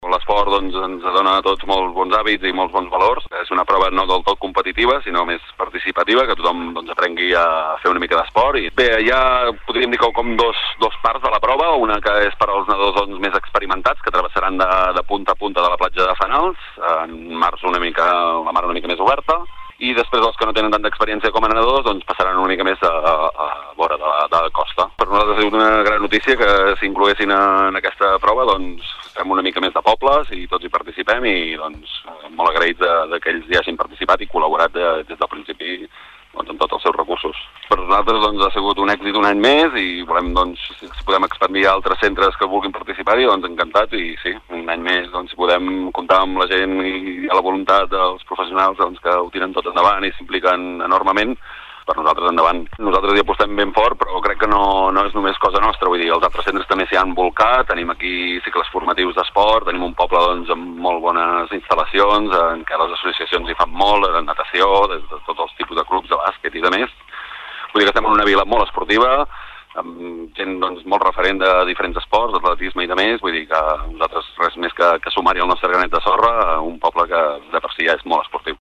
l'esport doncs, ens dona a tots molts bons hàbits i molts bons valors. És una prova no del tot competitiva, sinó més participativa, que tothom doncs, aprengui a fer una mica d'esport. I bé, ja podríem dir que com dos parts de la prova, una que és per als nedadors doncs, més experimentats, que travessaran de punta a punta de la platja de Fenals, en mars la mar una mica més oberta, i després els que no tenen tanta experiència com a nedadors doncs passaran una mica més a vora de la costa. Per nosaltres és una gran notícia que s'incloguessin en aquesta prova, doncs fem una mica més de pobles i tots hi participem i doncs molt agraïts que ells hi hagin participat i col·laborat des del principi doncs, amb tots els seus recursos. Per nosaltres doncs, ha sigut un èxit un any més i volem, doncs, si podem expandir a altres centres que vulguin participar-hi, doncs encantats i sí, un any més, doncs, si podem comptar amb la gent i la voluntat dels professionals doncs, que ho tiren tot endavant i s'impliquen enormement, per nosaltres endavant. Nosaltres hi apostem ben fort, però crec que no és només cosa nostra, vull dir, els altres centres també s'hi han volcat, tenim aquí cicles formatius d'esport, tenim un poble doncs, amb molt bones instal·lacions, en què les associacions hi fan molt, de natació, de tots els tipus de clubs de bàsquet i de més. Vull dir que estem en una vila molt esportiva, amb gent doncs, molt referent de diferents esports, d'atletisme i de més, vull dir que nosaltres res més que sumar-hi el nostre granet de sorra, un poble que de per si ja és molt esportiu.